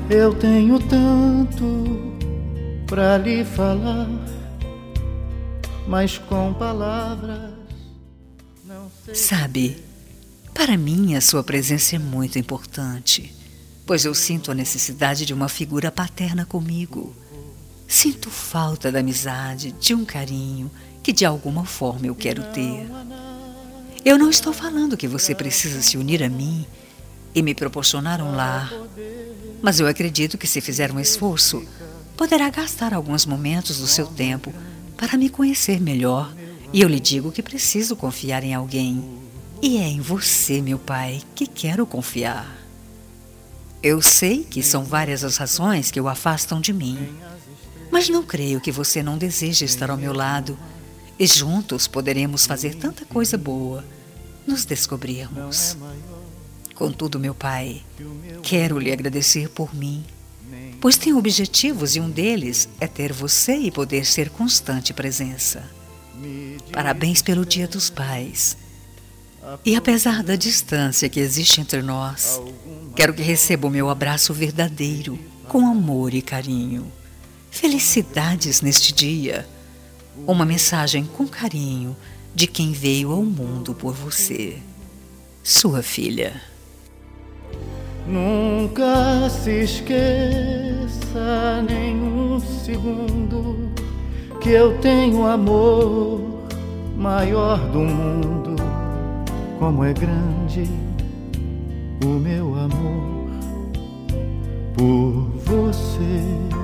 Eu tenho tanto pra lhe falar, mas com palavras não sei. Sabe, para mim a sua presença é muito importante, pois eu sinto a necessidade de uma figura paterna comigo. Sinto falta da amizade, de um carinho que de alguma forma eu quero ter. Eu não estou falando que você precisa se unir a mim e me proporcionar um lar, mas eu acredito que se fizer um esforço, poderá gastar alguns momentos do seu tempo para me conhecer melhor, e eu lhe digo que preciso confiar em alguém. E é em você, meu pai, que quero confiar. Eu sei que são várias as razões que o afastam de mim, mas não creio que você não deseje estar ao meu lado, e juntos poderemos fazer tanta coisa boa, nos descobrirmos. Contudo, meu pai, quero lhe agradecer por mim, pois tenho objetivos e um deles é ter você e poder ser constante presença. Parabéns pelo Dia dos Pais. E apesar da distância que existe entre nós, quero que receba o meu abraço verdadeiro, com amor e carinho. Felicidades neste dia. Uma mensagem com carinho de quem veio ao mundo por você. Sua filha. Nunca se esqueça nem um segundo que eu tenho amor maior do mundo. Como é grande o meu amor por você.